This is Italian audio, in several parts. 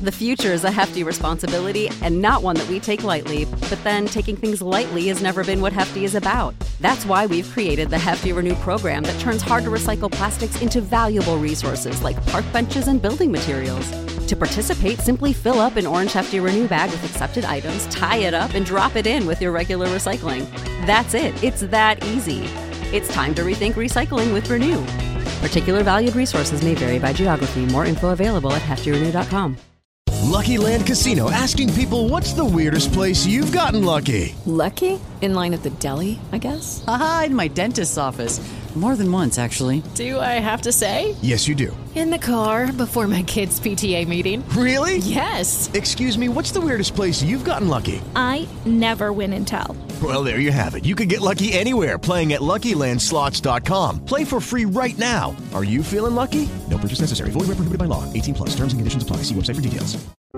The future is a hefty responsibility and not one that we take lightly, but then taking things lightly has never been what Hefty is about. That's why we've created the Hefty Renew program that turns hard-to-recycle plastics into valuable resources like park benches and building materials. To participate, simply fill up an orange Hefty Renew bag with accepted items, tie it up, and drop it in with your regular recycling. That's it. It's that easy. It's time to rethink recycling with Renew. Particular valued resources may vary by geography. More info available at heftyrenew.com. Lucky Land Casino, asking people, what's the weirdest place you've gotten lucky? Lucky? In line at the deli, I guess? Aha, in my dentist's office. More than once, actually. Do I have to say? Yes, you do. In the car before my kids' PTA meeting. Really? Yes. Excuse me, what's the weirdest place you've gotten lucky? I never win and tell. Well, there you have it. You can get lucky anywhere, playing at LuckyLandSlots.com. Play for free right now. Are you feeling lucky? No purchase necessary. Void where prohibited by law. 18+. Terms and conditions apply. See website for details.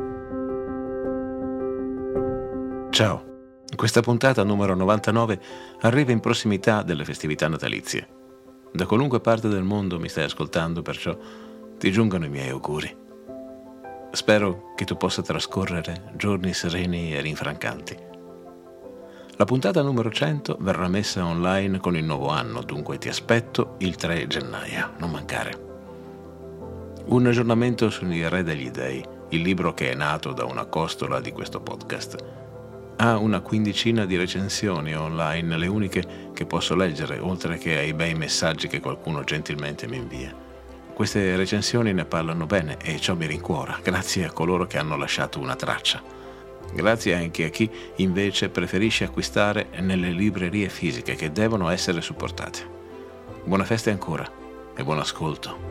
Ciao. Questa puntata numero 99 arriva in prossimità delle festività natalizie. Da qualunque parte del mondo mi stai ascoltando, perciò ti giungano i miei auguri. Spero che tu possa trascorrere giorni sereni e rinfrancanti. La puntata numero 100 verrà messa online con il nuovo anno, dunque ti aspetto il 3 gennaio, non mancare. Un aggiornamento sui Re degli Dei, il libro che è nato da una costola di questo podcast. Ha una quindicina di recensioni online, le uniche che posso leggere, oltre che ai bei messaggi che qualcuno gentilmente mi invia. Queste recensioni ne parlano bene e ciò mi rincuora, grazie a coloro che hanno lasciato una traccia. Grazie anche a chi invece preferisce acquistare nelle librerie fisiche che devono essere supportate. Buona festa ancora e buon ascolto.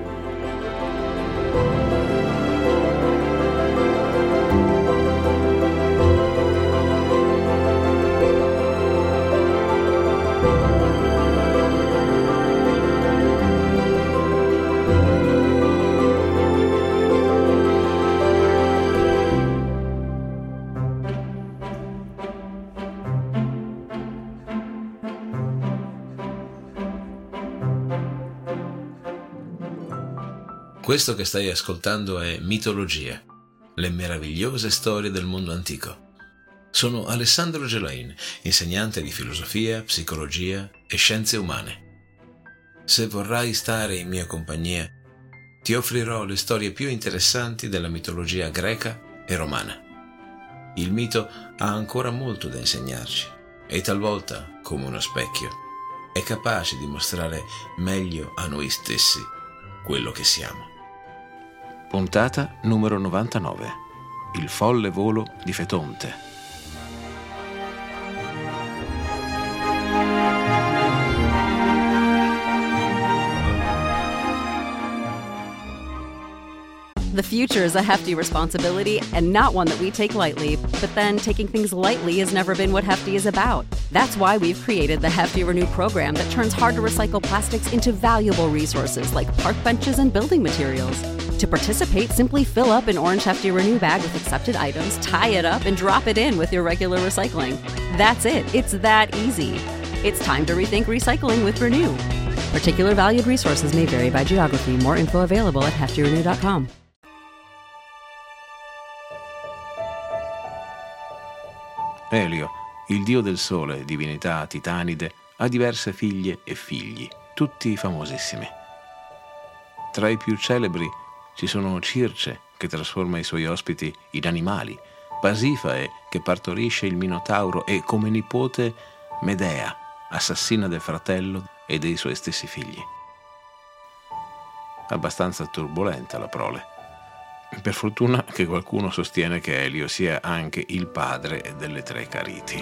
Questo che stai ascoltando è Mitologia, le meravigliose storie del mondo antico. Sono Alessandro Gelain, insegnante di filosofia, psicologia e scienze umane. Se vorrai stare in mia compagnia, ti offrirò le storie più interessanti della mitologia greca e romana. Il mito ha ancora molto da insegnarci e talvolta, come uno specchio, è capace di mostrare meglio a noi stessi quello che siamo. Puntata numero 99. Il folle volo di Fetonte. The future is a hefty responsibility and not one that we take lightly, but then taking things lightly has never been what Hefty is about. That's why we've created the Hefty Renew program that turns hard-to-recycle plastics into valuable resources like park benches and building materials. To participate, simply fill up an orange Hefty Renew bag with accepted items, tie it up, and drop it in with your regular recycling. That's it. It's that easy. It's time to rethink recycling with Renew. Particular valued resources may vary by geography. More info available at heftyrenew.com. Elio, il dio del sole, divinità titanide, ha diverse figlie e figli, tutti famosissimi. Tra i più celebri ci sono Circe, che trasforma i suoi ospiti in animali, Pasifae, che partorisce il Minotauro, e come nipote Medea, assassina del fratello e dei suoi stessi figli. Abbastanza turbolenta la prole. Per fortuna che qualcuno sostiene che Elio sia anche il padre delle tre Cariti.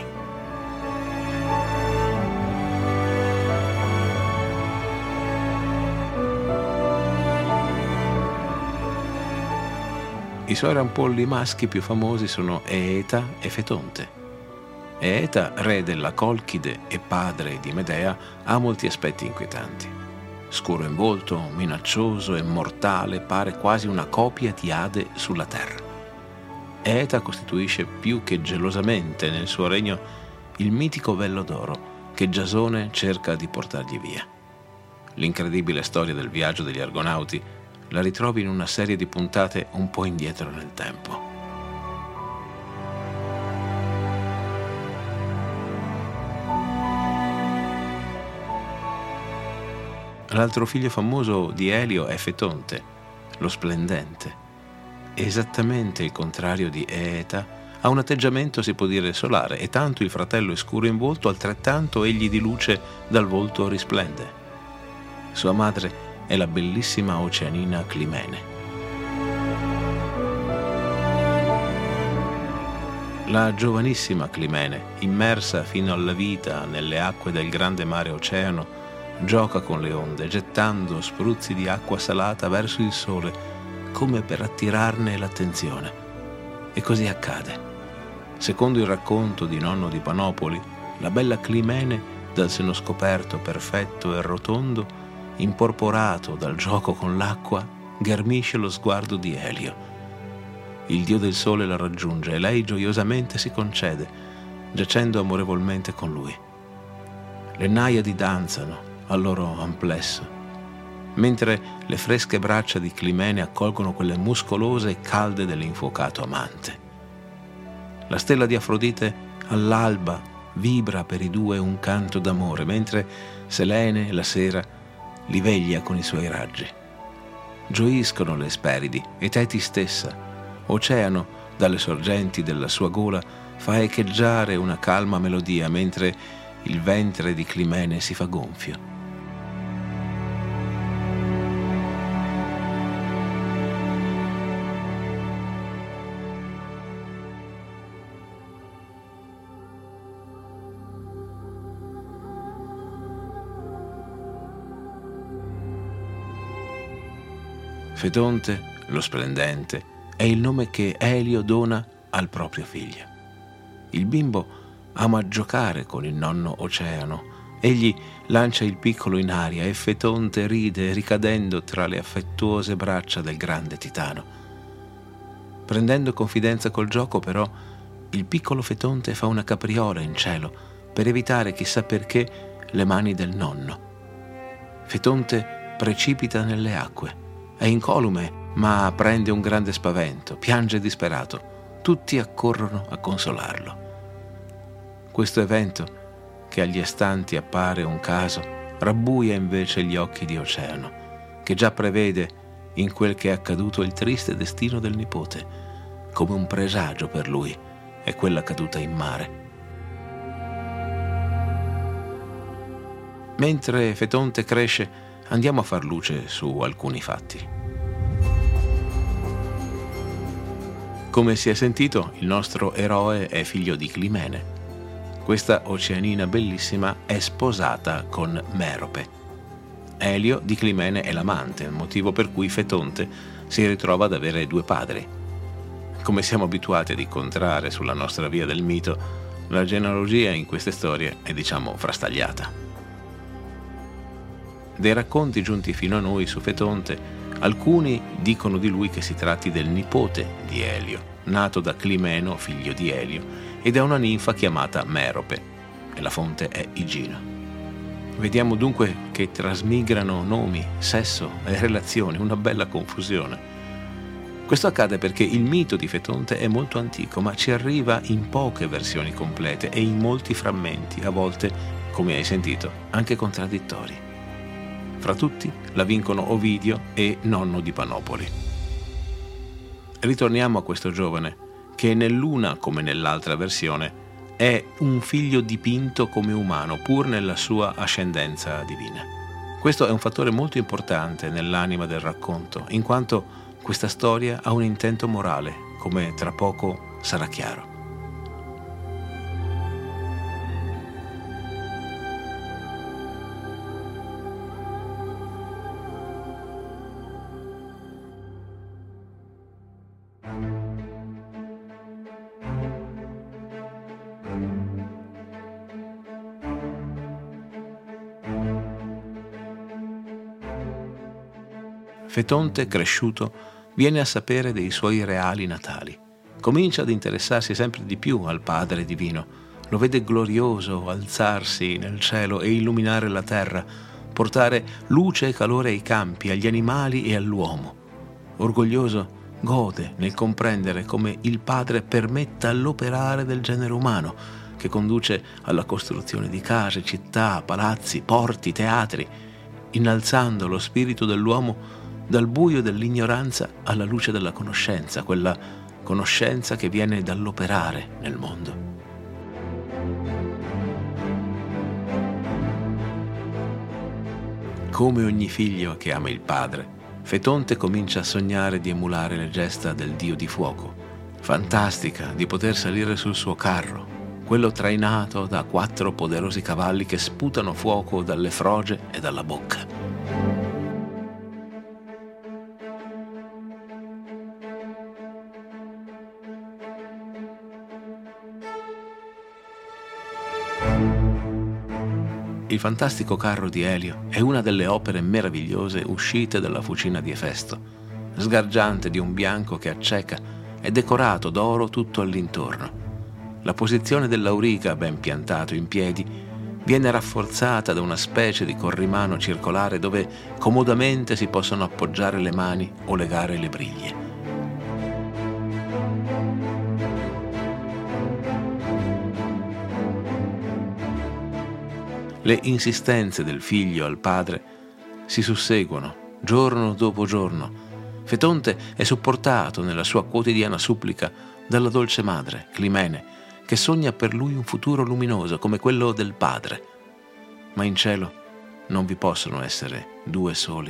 I suoi rampolli maschi più famosi sono Eeta e Fetonte. Eeta, re della Colchide e padre di Medea, ha molti aspetti inquietanti. Scuro in volto, minaccioso e mortale, pare quasi una copia di Ade sulla terra. Eeta costituisce più che gelosamente nel suo regno il mitico vello d'oro che Giasone cerca di portargli via. L'incredibile storia del viaggio degli Argonauti la ritrovi in una serie di puntate un po' indietro nel tempo. L'altro figlio famoso di Elio è Fetonte, lo splendente. Esattamente il contrario di Eeta, ha un atteggiamento, si può dire, solare, e tanto il fratello è scuro in volto, altrettanto egli di luce dal volto risplende. Sua madre è la bellissima oceanina Climene. La giovanissima Climene, immersa fino alla vita nelle acque del grande mare Oceano, gioca con le onde, gettando spruzzi di acqua salata verso il sole, come per attirarne l'attenzione. E così accade. Secondo il racconto di nonno di Panopoli, la bella Climene, dal seno scoperto perfetto e rotondo, imporporato dal gioco con l'acqua, ghermisce lo sguardo di Elio. Il dio del sole la raggiunge e lei gioiosamente si concede, giacendo amorevolmente con lui. Le naiadi danzano al loro amplesso, mentre le fresche braccia di Climene accolgono quelle muscolose e calde dell'infuocato amante. La stella di Afrodite all'alba vibra per i due un canto d'amore, mentre Selene la sera li veglia con i suoi raggi. Gioiscono le Esperidi e Teti stessa. Oceano, dalle sorgenti della sua gola, fa echeggiare una calma melodia, mentre il ventre di Climene si fa gonfio. Fetonte, lo splendente, è il nome che Elio dona al proprio figlio. Il bimbo ama giocare con il nonno Oceano. Egli lancia il piccolo in aria e Fetonte ride, ricadendo tra le affettuose braccia del grande titano. Prendendo confidenza col gioco, però, il piccolo Fetonte fa una capriola in cielo per evitare, chissà perché, le mani del nonno. Fetonte precipita nelle acque. È incolume, ma prende un grande spavento, piange disperato. Tutti accorrono a consolarlo. Questo evento, che agli astanti appare un caso, rabbuia invece gli occhi di Oceano, che già prevede in quel che è accaduto il triste destino del nipote, come un presagio per lui è quella caduta in mare. Mentre Fetonte cresce, andiamo a far luce su alcuni fatti. Come si è sentito, il nostro eroe è figlio di Climene. Questa oceanina bellissima è sposata con Merope. Elio di Climene è l'amante, motivo per cui Fetonte si ritrova ad avere due padri. Come siamo abituati ad incontrare sulla nostra via del mito, la genealogia in queste storie è, frastagliata. Dei racconti giunti fino a noi su Fetonte, alcuni dicono di lui che si tratti del nipote di Elio, nato da Climeno, figlio di Elio, e da una ninfa chiamata Merope, e la fonte è Igino. Vediamo dunque che trasmigrano nomi, sesso e relazioni, una bella confusione. Questo accade perché il mito di Fetonte è molto antico, ma ci arriva in poche versioni complete e in molti frammenti, a volte, come hai sentito, anche contraddittori. Fra tutti la vincono Ovidio e nonno di Panopoli. Ritorniamo a questo giovane, che nell'una come nell'altra versione è un figlio dipinto come umano, pur nella sua ascendenza divina. Questo è un fattore molto importante nell'anima del racconto, in quanto questa storia ha un intento morale, come tra poco sarà chiaro. Fetonte, cresciuto, viene a sapere dei suoi reali natali. Comincia ad interessarsi sempre di più al Padre Divino. Lo vede glorioso alzarsi nel cielo e illuminare la terra, portare luce e calore ai campi, agli animali e all'uomo. Orgoglioso, gode nel comprendere come il Padre permetta l'operare del genere umano, che conduce alla costruzione di case, città, palazzi, porti, teatri, innalzando lo spirito dell'uomo dal buio dell'ignoranza alla luce della conoscenza, quella conoscenza che viene dall'operare nel mondo. Come ogni figlio che ama il padre, Fetonte comincia a sognare di emulare le gesta del dio di fuoco. Fantastica di poter salire sul suo carro, quello trainato da 4 poderosi cavalli che sputano fuoco dalle froge e dalla bocca. Il fantastico carro di Elio è una delle opere meravigliose uscite dalla fucina di Efesto, sgargiante di un bianco che acceca e decorato d'oro tutto all'intorno. La posizione dell'auriga, ben piantato in piedi, viene rafforzata da una specie di corrimano circolare dove comodamente si possono appoggiare le mani o legare le briglie. Le insistenze del figlio al padre si susseguono, giorno dopo giorno. Fetonte è supportato nella sua quotidiana supplica dalla dolce madre, Climene, che sogna per lui un futuro luminoso come quello del padre. Ma in cielo non vi possono essere 2 soli.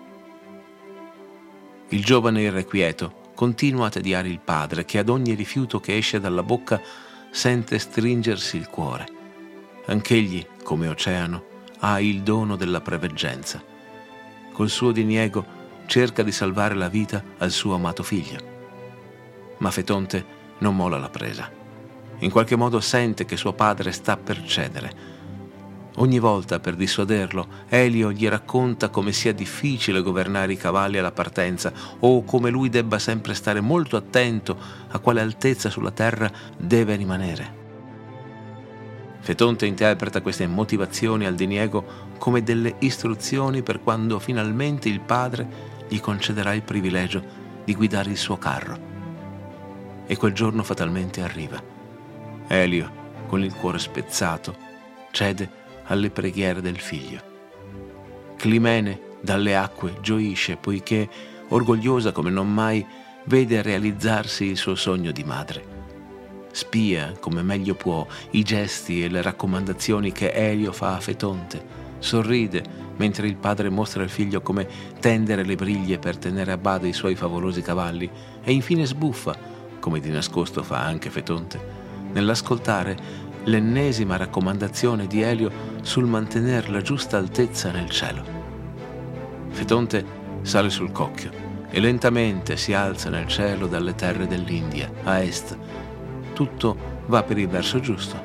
Il giovane irrequieto continua a tediare il padre, che ad ogni rifiuto che esce dalla bocca sente stringersi il cuore. Anch'egli, come Oceano, ha il dono della preveggenza. Col suo diniego cerca di salvare la vita al suo amato figlio. Ma Fetonte non molla la presa. In qualche modo sente che suo padre sta per cedere. Ogni volta, per dissuaderlo, Elio gli racconta come sia difficile governare i cavalli alla partenza o come lui debba sempre stare molto attento a quale altezza sulla terra deve rimanere. Fetonte interpreta queste motivazioni al diniego come delle istruzioni per quando finalmente il padre gli concederà il privilegio di guidare il suo carro. E quel giorno fatalmente arriva. Elio, con il cuore spezzato, cede alle preghiere del figlio. Climene dalle acque gioisce poiché, orgogliosa come non mai, vede realizzarsi il suo sogno di madre. Spia come meglio può i gesti e le raccomandazioni che Elio fa a Fetonte. Sorride mentre il padre mostra al figlio come tendere le briglie per tenere a bada i suoi favolosi cavalli e infine sbuffa, come di nascosto fa anche Fetonte, nell'ascoltare l'ennesima raccomandazione di Elio sul mantenere la giusta altezza nel cielo. Fetonte sale sul cocchio e lentamente si alza nel cielo dalle terre dell'India, a est. Tutto va per il verso giusto.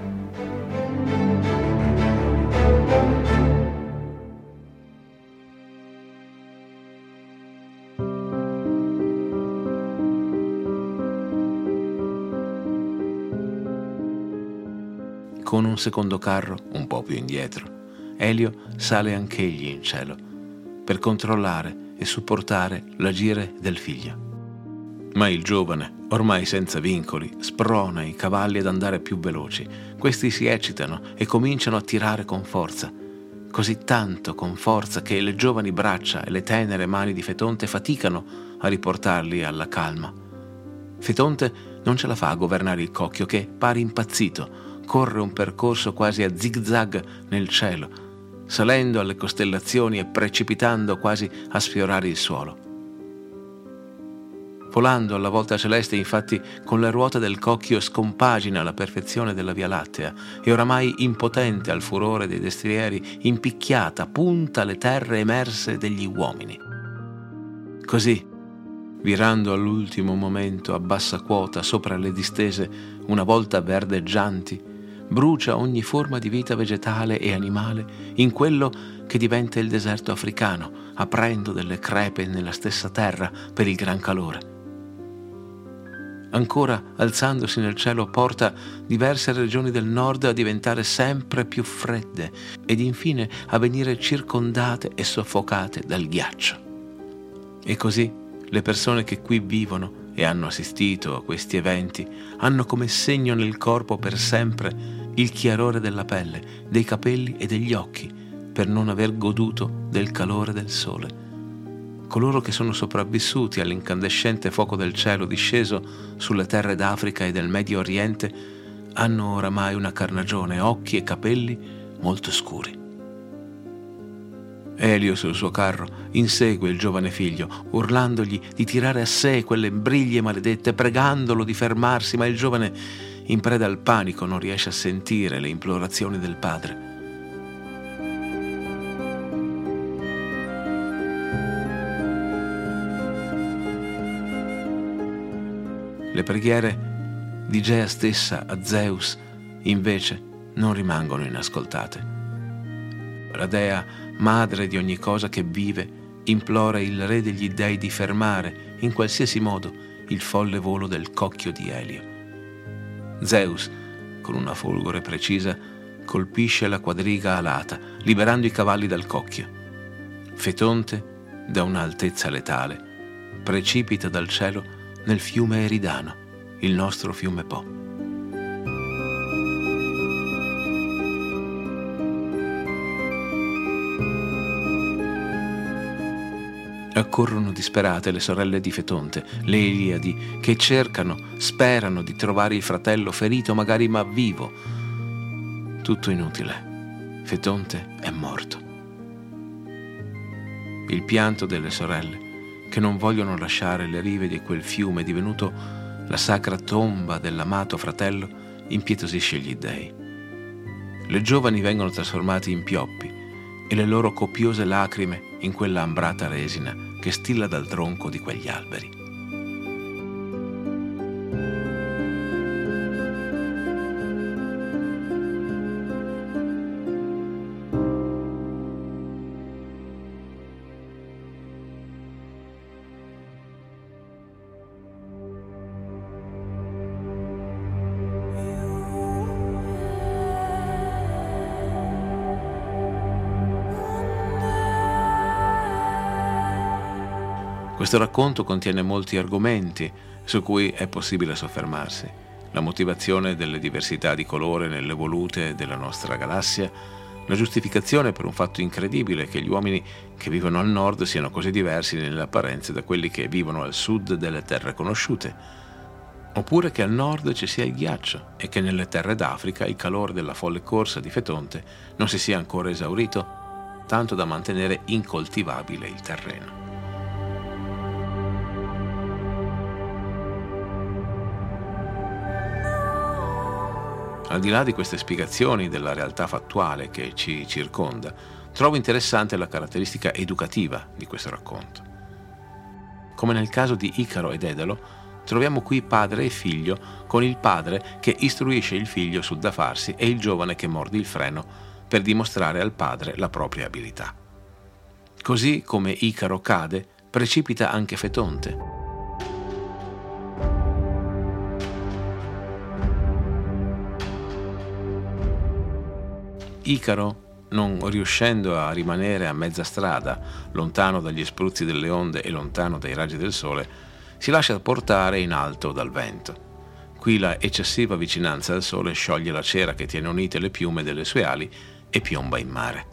Con un secondo carro, un po' più indietro, Elio sale anch'egli in cielo per controllare e supportare l'agire del figlio. Ma il giovane, ormai senza vincoli, sprona i cavalli ad andare più veloci. Questi si eccitano e cominciano a tirare con forza, così tanto con forza che le giovani braccia e le tenere mani di Fetonte faticano a riportarli alla calma. Fetonte non ce la fa a governare il cocchio che, pare impazzito, corre un percorso quasi a zigzag nel cielo, salendo alle costellazioni e precipitando quasi a sfiorare il suolo. Volando alla volta celeste, infatti, con le ruote del cocchio scompagina la perfezione della Via Lattea e oramai impotente al furore dei destrieri, impicchiata, punta le terre emerse degli uomini. Così, virando all'ultimo momento a bassa quota sopra le distese una volta verdeggianti, brucia ogni forma di vita vegetale e animale in quello che diventa il deserto africano, aprendo delle crepe nella stessa terra per il gran calore. ancora alzandosi nel cielo, porta diverse regioni del nord a diventare sempre più fredde ed infine a venire circondate e soffocate dal ghiaccio. E così le persone che qui vivono e hanno assistito a questi eventi hanno come segno nel corpo per sempre il chiarore della pelle, dei capelli e degli occhi, per non aver goduto del calore del sole. Coloro che sono sopravvissuti all'incandescente fuoco del cielo disceso sulle terre d'Africa e del Medio Oriente hanno oramai una carnagione, occhi e capelli molto scuri. Elio sul suo carro insegue il giovane figlio, urlandogli di tirare a sé quelle briglie maledette, pregandolo di fermarsi, ma il giovane, in preda al panico, non riesce a sentire le implorazioni del padre. Le preghiere di Gea stessa a Zeus, invece, non rimangono inascoltate. La dea, madre di ogni cosa che vive, implora il re degli dei di fermare, in qualsiasi modo, il folle volo del cocchio di Elio. Zeus, con una folgore precisa, colpisce la quadriga alata, liberando i cavalli dal cocchio. Fetonte, da un'altezza letale, precipita dal cielo nel fiume Eridano, il nostro fiume Po. Accorrono disperate le sorelle di Fetonte, le Eliadi, che cercano, sperano di trovare il fratello ferito magari ma vivo. Tutto inutile. Fetonte è morto. Il pianto delle sorelle, che non vogliono lasciare le rive di quel fiume divenuto la sacra tomba dell'amato fratello, impietosisce gli dei. Le giovani vengono trasformate in pioppi e le loro copiose lacrime in quella ambrata resina che stilla dal tronco di quegli alberi. Questo racconto contiene molti argomenti su cui è possibile soffermarsi. La motivazione delle diversità di colore nelle volute della nostra galassia, la giustificazione per un fatto incredibile che gli uomini che vivono al nord siano così diversi nelle apparenze da quelli che vivono al sud delle terre conosciute, oppure che al nord ci sia il ghiaccio e che nelle terre d'Africa il calore della folle corsa di Fetonte non si sia ancora esaurito, tanto da mantenere incoltivabile il terreno. Al di là di queste spiegazioni della realtà fattuale che ci circonda, trovo interessante la caratteristica educativa di questo racconto. Come nel caso di Icaro ed Dedalo, troviamo qui padre e figlio, con il padre che istruisce il figlio sul da farsi e il giovane che morde il freno per dimostrare al padre la propria abilità. Così come Icaro cade, precipita anche Fetonte. Icaro, non riuscendo a rimanere a mezza strada, lontano dagli spruzzi delle onde e lontano dai raggi del sole, si lascia portare in alto dal vento. Qui la eccessiva vicinanza al sole scioglie la cera che tiene unite le piume delle sue ali e piomba in mare.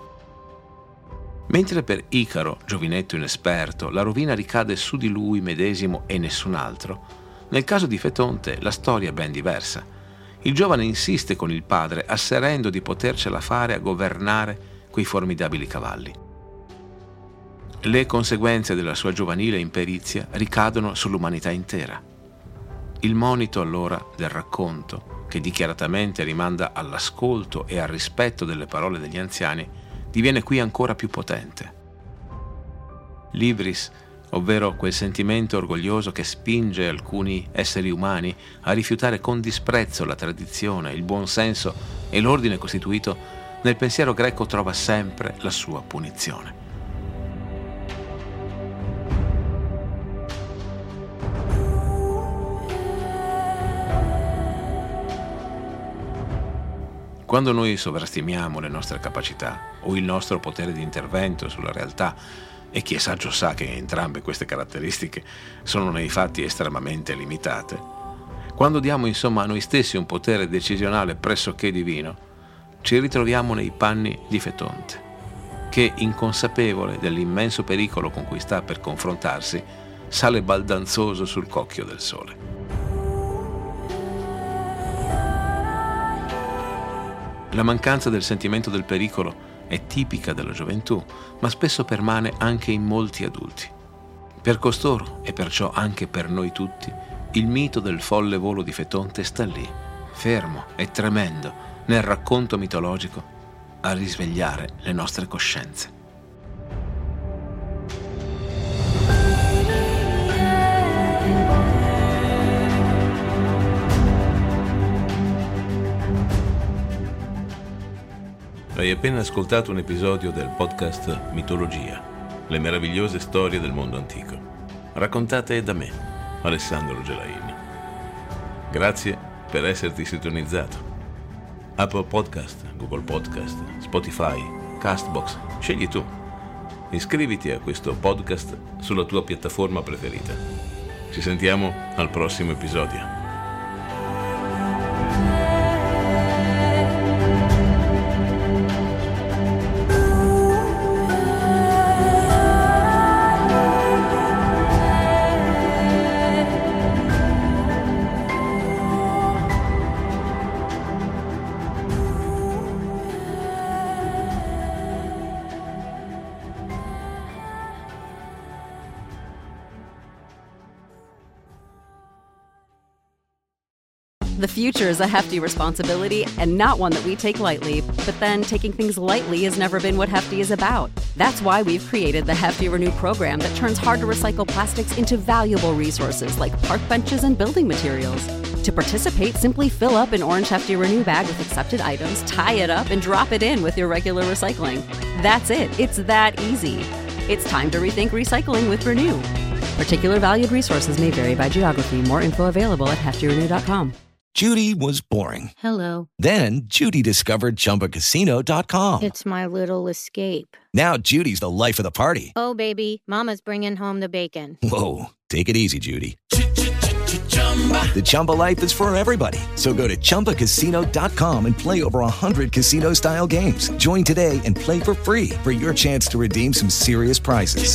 Mentre per Icaro, giovinetto inesperto, la rovina ricade su di lui medesimo e nessun altro, nel caso di Fetonte la storia è ben diversa. Il giovane insiste con il padre, asserendo di potercela fare a governare quei formidabili cavalli. Le conseguenze della sua giovanile imperizia ricadono sull'umanità intera. Il monito allora del racconto, che dichiaratamente rimanda all'ascolto e al rispetto delle parole degli anziani, diviene qui ancora più potente. L'ibris, ovvero quel sentimento orgoglioso che spinge alcuni esseri umani a rifiutare con disprezzo la tradizione, il buon senso e l'ordine costituito, nel pensiero greco trova sempre la sua punizione. Quando noi sovrastimiamo le nostre capacità o il nostro potere di intervento sulla realtà, e chi è saggio sa che entrambe queste caratteristiche sono nei fatti estremamente limitate, quando diamo insomma a noi stessi un potere decisionale pressoché divino, ci ritroviamo nei panni di Fetonte, che, inconsapevole dell'immenso pericolo con cui sta per confrontarsi, sale baldanzoso sul cocchio del sole. La mancanza del sentimento del pericolo è tipica della gioventù, ma spesso permane anche in molti adulti. Per costoro, e perciò anche per noi tutti, il mito del folle volo di Fetonte sta lì, fermo e tremendo, nel racconto mitologico, a risvegliare le nostre coscienze. Hai appena ascoltato un episodio del podcast Mitologia, le meravigliose storie del mondo antico, raccontate da me, Alessandro Gelaini. Grazie per esserti sintonizzato. Apple Podcast, Google Podcast, Spotify, Castbox, scegli tu. Iscriviti a questo podcast sulla tua piattaforma preferita. Ci sentiamo al prossimo episodio. The future is a hefty responsibility and not one that we take lightly. But then taking things lightly has never been what Hefty is about. That's why we've created the Hefty Renew program that turns hard-to-recycle plastics into valuable resources like park benches and building materials. To participate, simply fill up an orange Hefty Renew bag with accepted items, tie it up, and drop it in with your regular recycling. That's it. It's that easy. It's time to rethink recycling with Renew. Particular valued resources may vary by geography. More info available at heftyrenew.com. Judy was boring. Hello. Then Judy discovered ChumbaCasino.com. It's my little escape. Now Judy's the life of the party. Oh, baby, mama's bringing home the bacon. Whoa, take it easy, Judy. The Chumba life is for everybody. So go to ChumbaCasino.com and play over 100 casino-style games. Join today and play for free for your chance to redeem some serious prizes.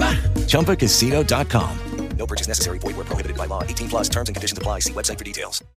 ChumbaCasino.com. No purchase necessary. Void where prohibited by law. 18+ terms and conditions apply. See website for details.